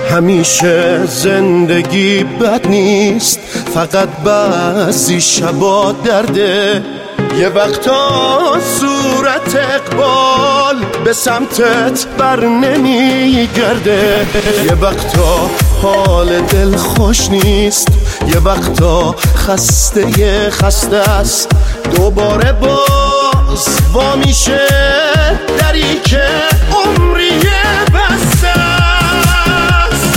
همیشه زندگی بد نیست، فقط بعضی شبا درده. یه وقتا صورت اقبال به سمتت بر نمیگرده، یه وقتا حال دل خوش نیست، یه وقتا خسته است. دوباره باز وا میشه دری که عمری بسته است.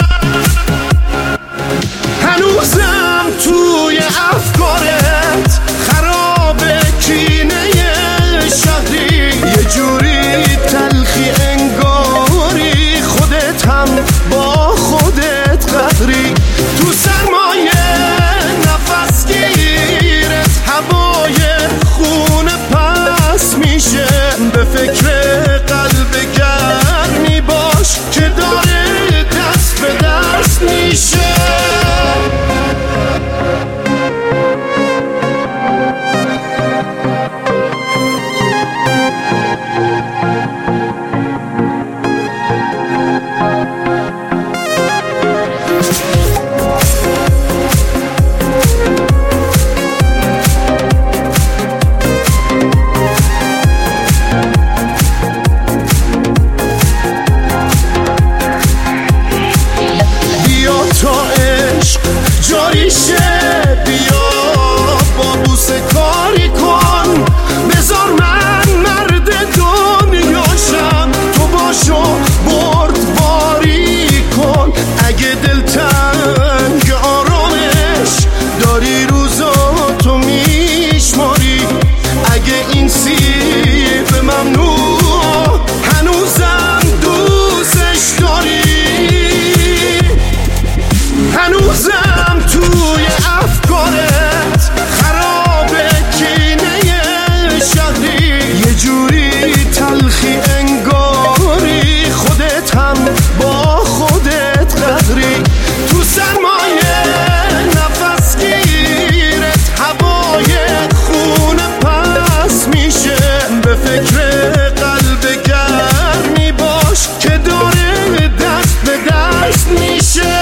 هنوزم توی افکارت خرابه کینه شهری، یه جوری تلخی انگاری خودت هم با خودت قهری. تو سرمایه نفس گیرت هوای خونه پس میشه، به فکر قلب گرمی باش که داره دست به دست میشه. جاری شه بیا با بوسه کاری کن، بذار من مرد دنیاشم، تو باشو بردباری کن. اگه دلتنگ آرامش داری روزا تو میشماری، اگه این سیب ممنوع هنوزم دوستش داری، هنوزم توی افکارت خرابه کینه شهری، یه جوری تلخی انگاری خودت هم با خودت قهری. تو سرمایه نفس گیرت هوای خونه پس میشه، به فکر قلب گرمی باش که داره دست به دست میشه.